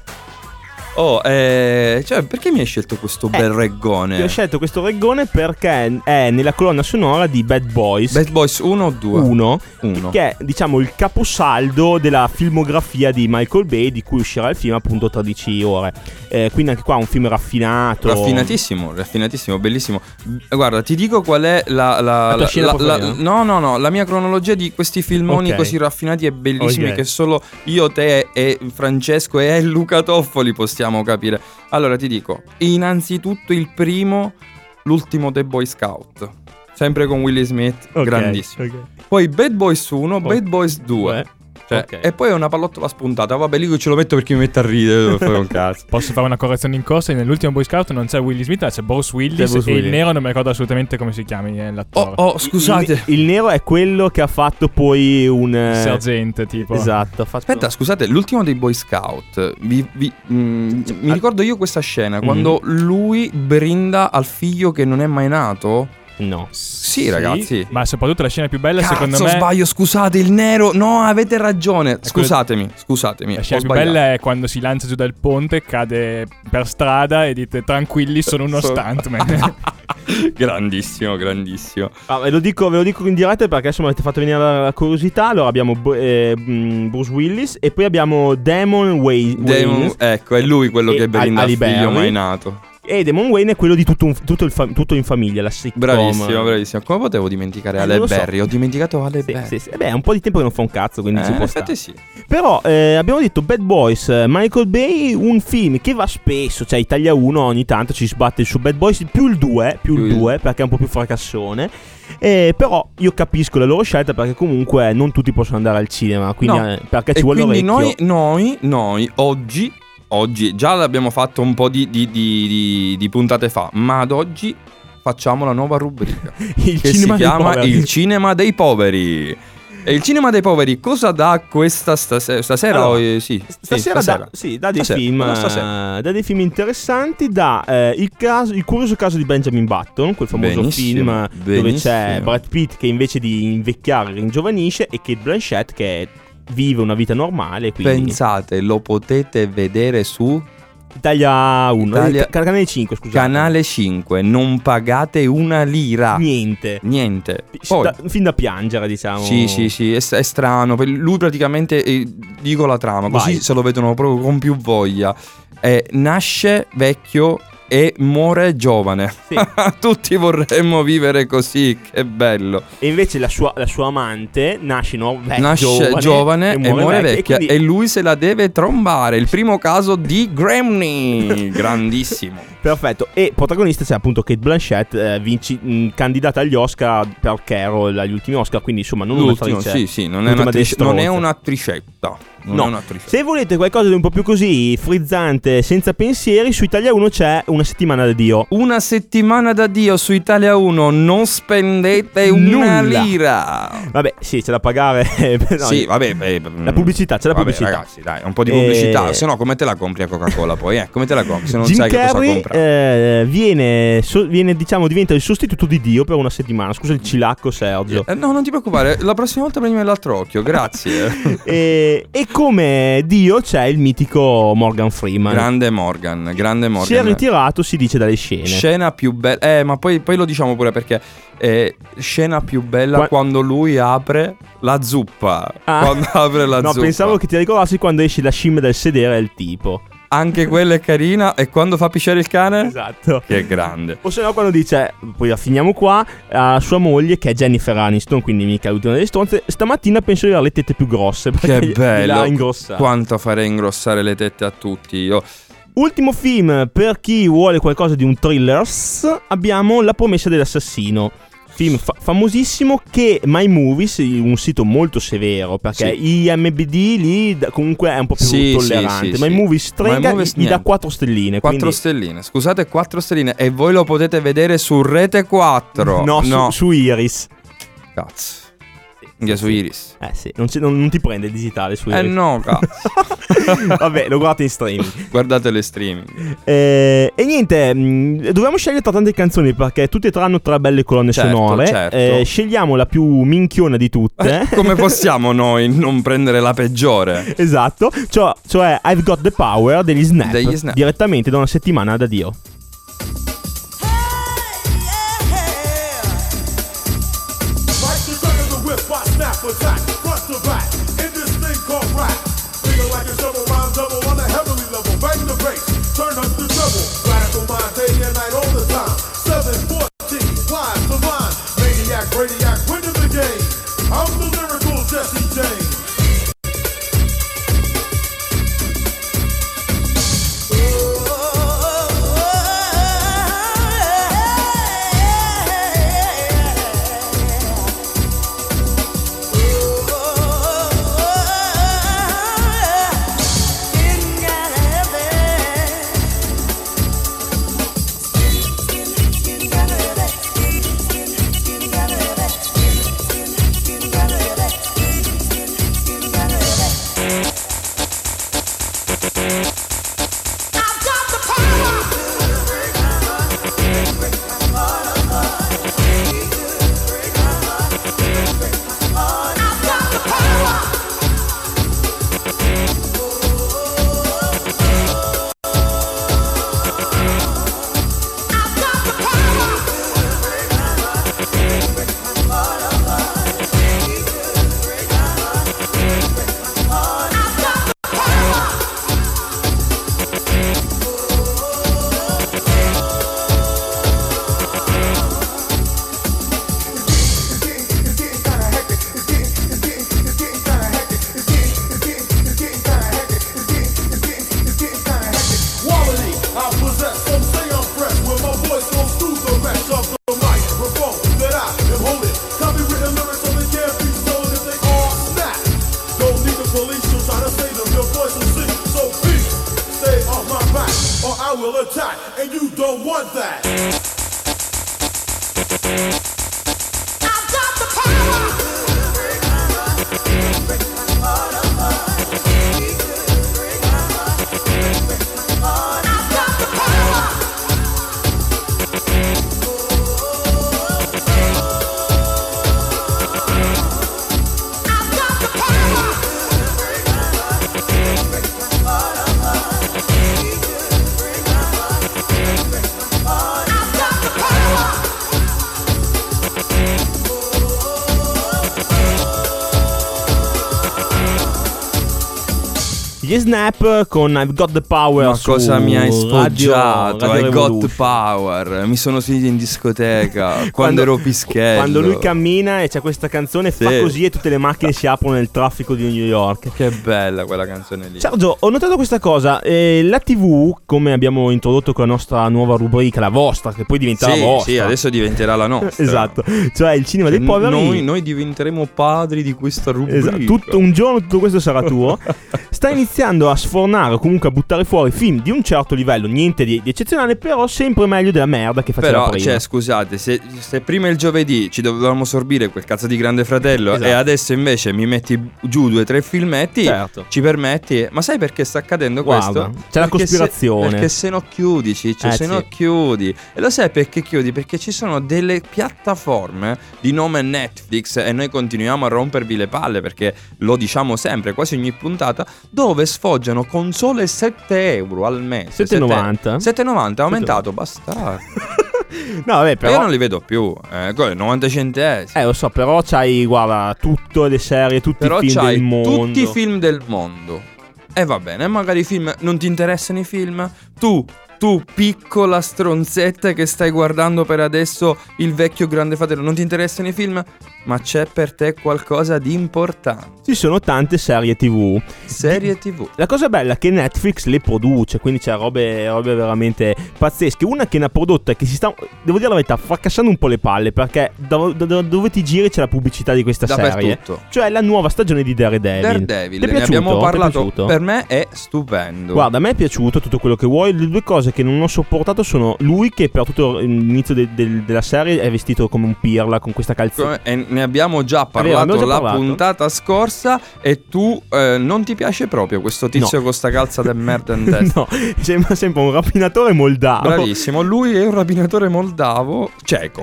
Cioè, perché mi hai scelto questo bel reggone? Io ho scelto questo reggone perché è nella colonna sonora di Bad Boys. Bad Boys 1 o 2? 1. Che è, diciamo, il caposaldo della filmografia di Michael Bay, di cui uscirà il film appunto 13 ore. Quindi anche qua un film raffinato. Raffinatissimo, bellissimo. Guarda, ti dico qual è la tua scena preferita? No, la mia cronologia di questi filmoni così raffinati e bellissimi che solo io, te e Francesco e Luca Toffoli possiamo capire. Allora ti dico, innanzitutto il primo, l'ultimo dei Boy Scout, sempre con Will Smith, grandissimo. Poi Bad Boys 1, Bad Boys 2. E poi è una pallottola spuntata. Vabbè, lì ce lo metto perché mi mette a ridere. Fare un cazzo. Posso fare una correzione in corsa? Nell'ultimo Boy Scout non c'è Will Smith, ma c'è Bruce Willis. Il nero non mi ricordo assolutamente come si chiami l'attore. Scusate. Il nero è quello che ha fatto poi un sergente tipo. Esatto. Aspetta, scusate, l'ultimo dei Boy Scout. Mi ricordo io questa scena quando lui brinda al figlio che non è mai nato. No. Sì, ragazzi. Ma soprattutto la scena più bella, secondo me. Sbaglio, scusate, il nero. No, avete ragione. Scusatemi. La scena più bella è quando si lancia giù dal ponte, cade per strada e dite tranquilli, sono uno stuntman. Grandissimo. Ve lo dico in diretta perché insomma avete fatto venire la curiosità. Allora abbiamo Bruce Willis e poi abbiamo Damon Wayans. Ecco, è lui quello che brinda al figlio mai nato. E Damon Wayne è quello di tutto in famiglia, la sitcom. Bravissimo. Come potevo dimenticare Halle Berry? Ho dimenticato Halle Berry. Sì. Beh, è un po' di tempo che non fa un cazzo, quindi ci può stare. Sì. Però abbiamo detto Bad Boys, Michael Bay, un film che va spesso, cioè Italia 1 ogni tanto ci sbatte su Bad Boys, più il 2 perché è un po' più fracassone. Però io capisco la loro scelta, perché comunque non tutti possono andare al cinema, quindi perché ci vuole quindi l'orecchio. noi oggi già l'abbiamo fatto un po' di puntate fa, ma ad oggi facciamo la nuova rubrica che si chiama Il Cinema dei Poveri. E il Cinema dei Poveri cosa dà questa stasera? Allora, stasera dà dei film interessanti. Dà il curioso caso di Benjamin Button, quel famoso film dove c'è Brad Pitt che invece di invecchiare ringiovanisce, e Cate Blanchett che vive una vita normale. Quindi... Pensate, lo potete vedere su Italia 1, Canale 5, scusate. Canale 5, non pagate una lira. Niente. Poi, fin da piangere, diciamo. Sì, è strano. Lui praticamente, dico la trama, così se lo vedono proprio con più voglia. Nasce vecchio e muore giovane. Sì. Tutti vorremmo vivere così, che bello. E invece la sua amante nasce giovane e muore vecchia, e quindi... e lui se la deve trombare. Il primo caso di Grammy. Grandissimo. Perfetto. E protagonista c'è appunto Cate Blanchett, candidata agli Oscar per Carol agli ultimi Oscar, quindi insomma non un'attrice. Sì, non è un'attricetta. Se volete qualcosa di un po' più così frizzante, senza pensieri, su Italia 1 c'è Una settimana da Dio. Una settimana da Dio su Italia 1, non spendete una lira. Vabbè, sì, c'è da pagare. Sì, vabbè, la pubblicità, c'è la pubblicità. Ragazzi, dai, un po' di pubblicità, se no come te la compri a Coca-Cola poi, come te la compri se non Jim sai Carrey, che cosa comprare? viene diventa il sostituto di Dio per una settimana. Scusa il cilacco, Sergio. No, non ti preoccupare, la prossima volta prendimi l'altro occhio, grazie. E come Dio c'è il mitico Morgan Freeman. Grande Morgan. Si è ritirato, si dice, dalle scene. Scena più bella. Ma poi lo diciamo pure perché scena più bella quando lui apre la zuppa. Quando apre la zuppa. No, pensavo che ti ricordassi quando esce la scimmia dal sedere il tipo. Anche quella è carina. E quando fa pisciare il cane? Esatto. Che grande. O se no quando dice, poi la finiamo qua, a sua moglie che è Jennifer Aniston, quindi mica l'ultima delle stronze, stamattina penso di avere le tette più grosse. Che bello. L'ha ingrossato. Quanto farei ingrossare le tette a tutti io. Ultimo film per chi vuole qualcosa di un thrillers, abbiamo La promessa dell'assassino. Film famosissimo che My Movies, un sito molto severo, perché IMDb lì comunque è un po' più tollerante. Sì. My Movies strega, gli dà 4 stelline. 4 stelline, scusate, 4 stelline. E voi lo potete vedere su Rete 4. No. Su Iris. Cazzo. Su Iris. Sì, non ti prende il digitale su Iris. No, cazzo. Vabbè, lo guardate in streaming. Guardate le streaming. E niente, dobbiamo scegliere tra tante canzoni, perché tutte e tre hanno 3 belle colonne sonore. Certo. Scegliamo la più minchiona di tutte. Come possiamo noi non prendere la peggiore? Esatto. Cioè I've Got the Power degli Snap. Direttamente da Una settimana da Dio. Attack, front to back, in this thing called rap. Feeling like a shovel, rhyme double on a heavenly level. Bang the bass, turn up the treble. Radical mind, day and night all the time. 714, line to line. Maniac, Brainiac, winning the game. I'm the lyrical Jesse James. Gli Snap con I've Got the Power. Ma cosa mi hai sfoggiato? Radio I got the power. Mi sono sentito in discoteca quando ero pischello. Quando lui cammina e c'è questa canzone, sì, fa così e tutte le macchine si aprono nel traffico di New York. Che bella quella canzone lì. Sergio, ho notato questa cosa. La TV, come abbiamo introdotto con la nostra nuova rubrica, la vostra, che poi diventerà sì, vostra. Sì, adesso diventerà la nostra. Esatto. Cioè il cinema dei poveri. Noi diventeremo padri di questa rubrica. Esatto. Un giorno tutto questo sarà tuo. Sta iniziando a sfornare o comunque a buttare fuori film di un certo livello, niente di eccezionale, però sempre meglio della merda che faceva però, prima. Cioè, scusate, se prima il giovedì ci dovevamo sorbire quel cazzo di Grande Fratello, esatto, e adesso invece mi metti giù 2 o 3 filmetti, certo, ci permetti. Ma sai perché sta accadendo questo? Guarda, c'è la cospirazione. Perché se no chiudi, Ciccio, se no chiudi. E lo sai perché chiudi? Perché ci sono delle piattaforme di nome Netflix, e noi continuiamo a rompervi le palle perché lo diciamo sempre, quasi ogni puntata, dove sfoggiano con sole 7 euro al mese. 7,90? 7,90 è aumentato, bastardo. No, vabbè, però io non li vedo più. 90 centesimi. Lo so, però c'hai, guarda, tutte le serie, tutti i film del mondo. Tutti i film del mondo. E va bene, magari i film non ti interessano i film. Tu piccola stronzetta che stai guardando per adesso il vecchio Grande Fratello, non ti interessano i film? Ma c'è per te qualcosa di importante. Ci sono tante serie TV. La cosa bella è che Netflix le produce, quindi c'è robe veramente pazzesche. Una che ne ha prodotta che si sta, devo dire la verità, fracassando un po' le palle, perché dove ti giri c'è la pubblicità di questa serie. Cioè la nuova stagione di Daredevil. Ne abbiamo parlato. Per me è stupendo. Guarda, a me è piaciuto tutto quello che vuoi. Le due cose che non ho sopportato sono lui che per tutto l'inizio della serie è vestito come un pirla con questa calzetta. E ne abbiamo già parlato puntata scorsa. E tu non ti piace proprio questo tizio con sta calza del merda in testa? No, sembra sempre un rapinatore moldavo. Bravissimo, lui è un rapinatore moldavo ceco.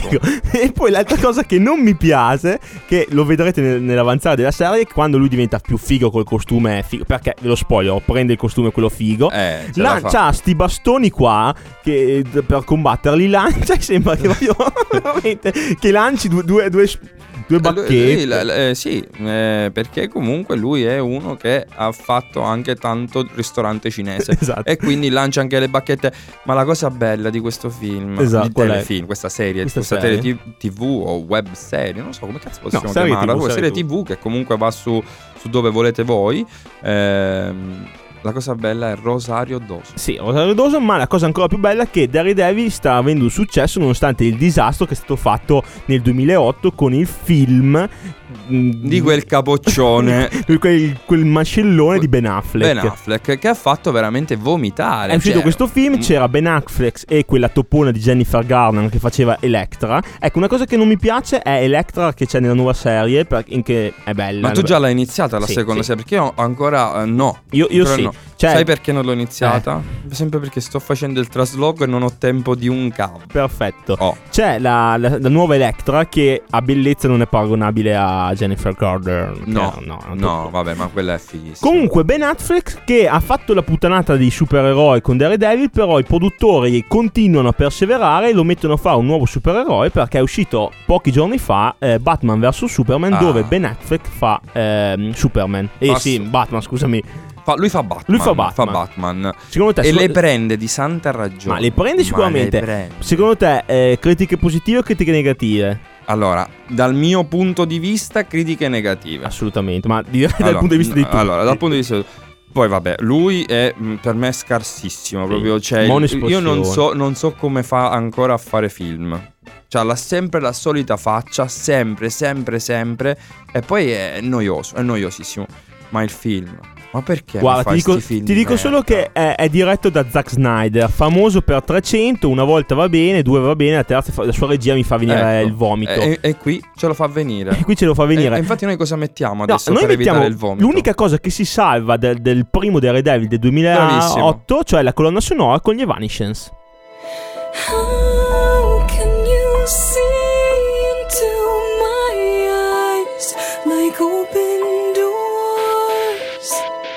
E poi l'altra cosa che non mi piace, che lo vedrete nell'avanzare della serie, quando lui diventa più figo col costume figo, perché ve lo spoiler, prende il costume quello figo, lancia sti bastoni qua che per combatterli lancia e sembra che proprio veramente che lanci due bacchette. Sì, perché comunque lui è uno che ha fatto anche tanto ristorante cinese. Esatto. E quindi lancia anche le bacchette. Ma la cosa bella di questo film, di telefilm, questa serie TV o web serie, non so come cazzo possiamo chiamarla, serie TV che comunque va su dove volete voi. La cosa bella è Rosario Dawson. Sì, Rosario Dawson, ma la cosa ancora più bella è che Daredevil sta avendo un successo nonostante il disastro che è stato fatto nel 2008 con il film di quel capoccione quel mascellone di Ben Affleck che ha fatto veramente vomitare. È uscito questo film, c'era Ben Affleck e quella topona di Jennifer Garner che faceva Electra. Ecco, una cosa che non mi piace è Electra che c'è nella nuova serie, perché è bella. Ma tu già l'hai iniziata la seconda serie? Perché io ancora no. Io sì. No. Sai perché non l'ho iniziata? Sempre perché sto facendo il trasloco e non ho tempo di un cavolo. Perfetto. C'è la nuova Electra che a bellezza non è paragonabile a Jennifer Garner. No, vabbè, ma quella è fighissima. Comunque Ben Affleck che ha fatto la puttanata di supereroi con Daredevil, però i produttori continuano a perseverare e lo mettono a fare un nuovo supereroe, perché è uscito pochi giorni fa Batman vs Superman, dove Ben Affleck fa Superman. Batman, scusami. Lui fa Batman. Secondo te, le prende di santa ragione. Ma le prende sicuramente. Secondo te critiche positive o critiche negative? Allora, dal mio punto di vista, critiche negative. Assolutamente, ma direi dal punto di vista di tutti. Allora, dal punto di vista. Poi vabbè, lui è per me scarsissimo, proprio, cioè, io non so come fa ancora a fare film. Cioè, ha sempre la solita faccia, sempre, e poi è noioso, è noiosissimo. Ma il film Ma perché? Guarda, ti dico solo che è diretto da Zack Snyder, famoso per 300, una volta va bene, 2 va bene, la terza la sua regia mi fa venire il vomito. E qui ce lo fa venire. E qui ce lo fa venire. E infatti noi cosa mettiamo adesso noi per mettiamo evitare il vomito? L'unica cosa che si salva del primo Daredevil del 2008, Bravissimo. cioè la colonna sonora con gli Evanescence. How can you see into my eyes like open doors,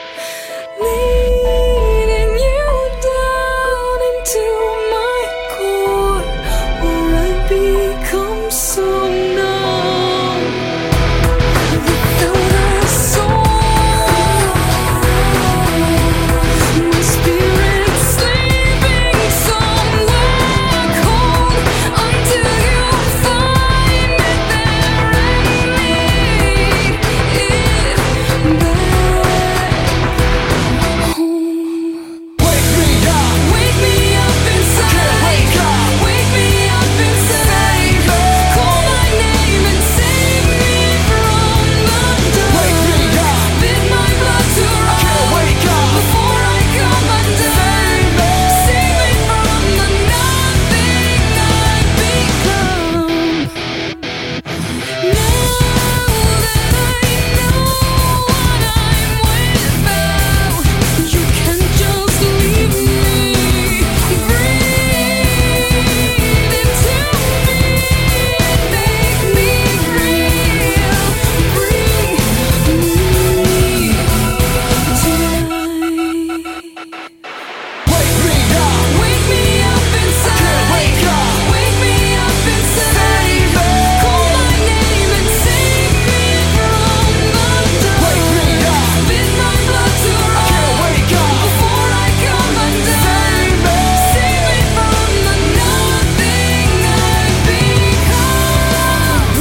leading you down into my core, where I become so numb without a soul. My spirit's sleeping somewhere cold until you find it there and lead it back home. Wake me up inside. Wake me up inside. Call my name and save me from the dark. Bid my blood to run before I come undone. Save me from the nothing I've become. Now that I know what I'm without, you can just leave me. Breathe into me, make me real. Bring me tonight. Wake me up inside. Wake me up inside. Call my name and save me from the dark. Bid my blood to run before I come undone. Save me from the nothing I've become.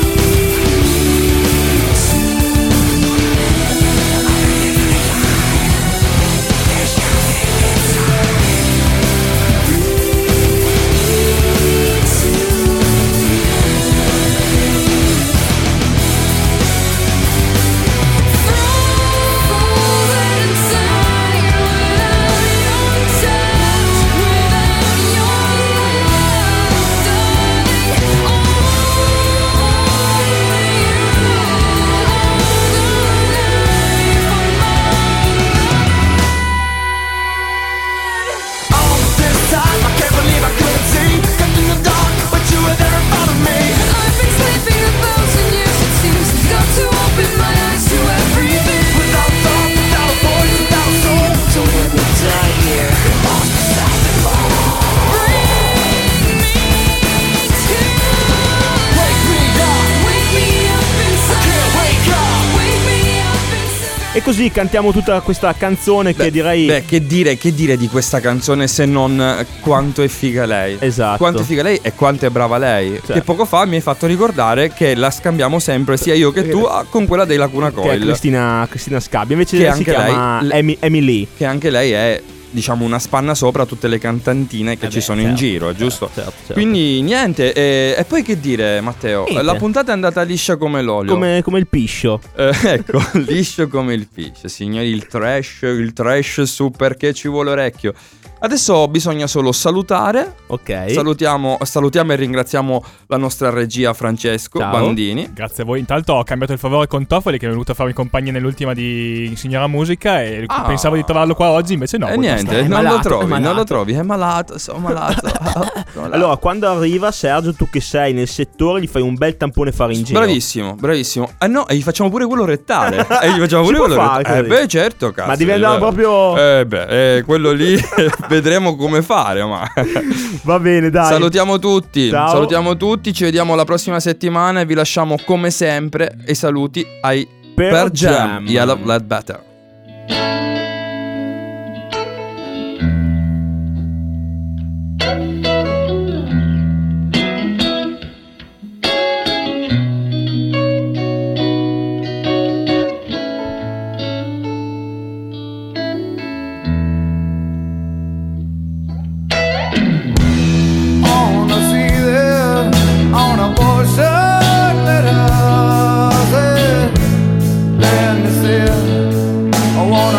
I've been sleeping 1,000 years, it seems. Got to open my eyes to everything. Without thought, without a voice, without soul. So let me die here. Bring me to. Wake me up inside. Wake me up inside. E così cantiamo tutta questa canzone che direi... Beh, che dire di questa canzone se non quanto è figa lei. Esatto. Quanto è figa lei e quanto è brava lei. Che poco fa mi hai fatto ricordare che la scambiamo sempre, sia io che tu, con quella dei Lacuna Che è Coil. Cristina Scabbia. Invece Che lei si anche chiama lei- Emily. Che anche lei è, diciamo, una spanna sopra tutte le cantantine che ci sono in giro, giusto? Certo. Quindi niente, e poi che dire, Matteo? Niente. La puntata è andata liscia come l'olio. Come il piscio. Ecco, liscio come il piscio, signori, il trash su Perché ci vuole orecchio. Adesso bisogna solo salutare. Ok. Salutiamo e ringraziamo la nostra regia Francesco Ciao. Bandini. Grazie a voi. Intanto ho cambiato il favore con Toffoli, che è venuto a farmi compagnia nell'ultima di Signora Musica, e pensavo di trovarlo qua oggi, invece no. E niente, non lo trovi, è malato, sono malato. Allora, quando arriva Sergio, tu che sei nel settore, gli fai un bel tampone faringeo. Bravissimo. Ah no, e gli facciamo pure quello rettale. Beh, certo, cazzo. Ma devi andare proprio... quello lì vedremo come fare, ma... Va bene, dai. Salutiamo tutti. Ciao. Salutiamo tutti, ci vediamo la prossima settimana e vi lasciamo come sempre i saluti ai Pearl Jam. Yellow Blood Better. I wanna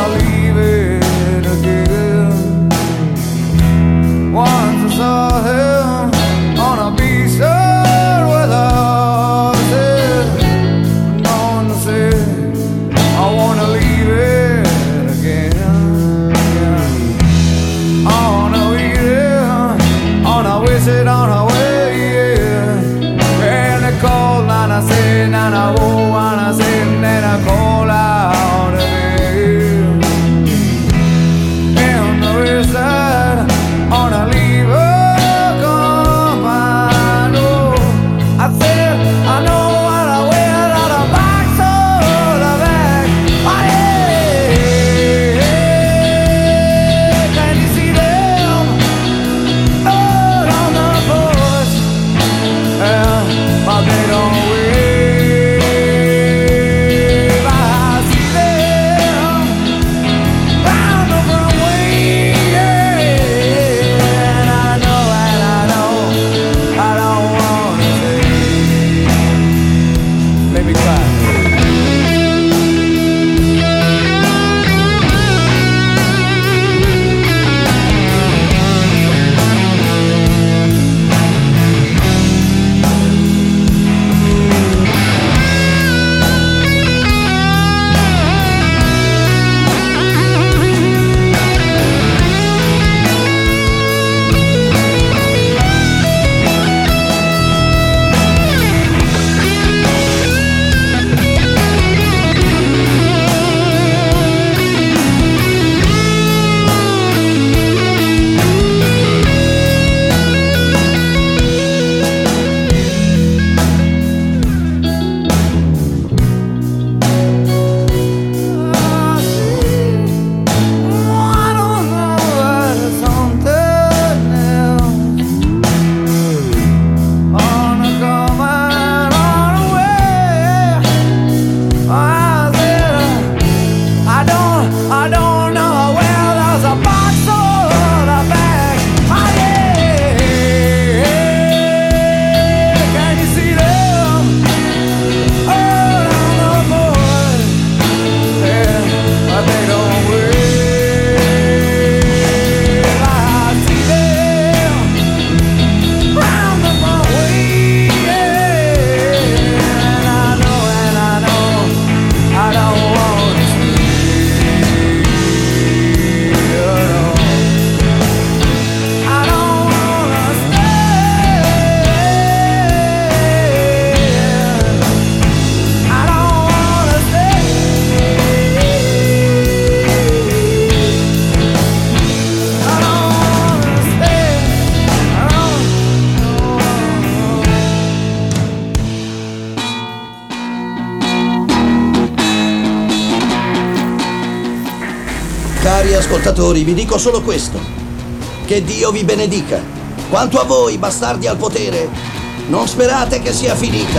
Cari ascoltatori, vi dico solo questo: che Dio vi benedica. Quanto a voi, bastardi al potere, non sperate che sia finita.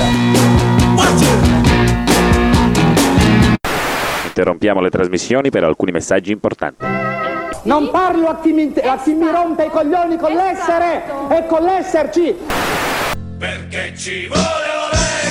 Interrompiamo le trasmissioni per alcuni messaggi importanti. Non parlo a chi mi rompe i coglioni con l'essere e con l'esserci. Perché ci vuole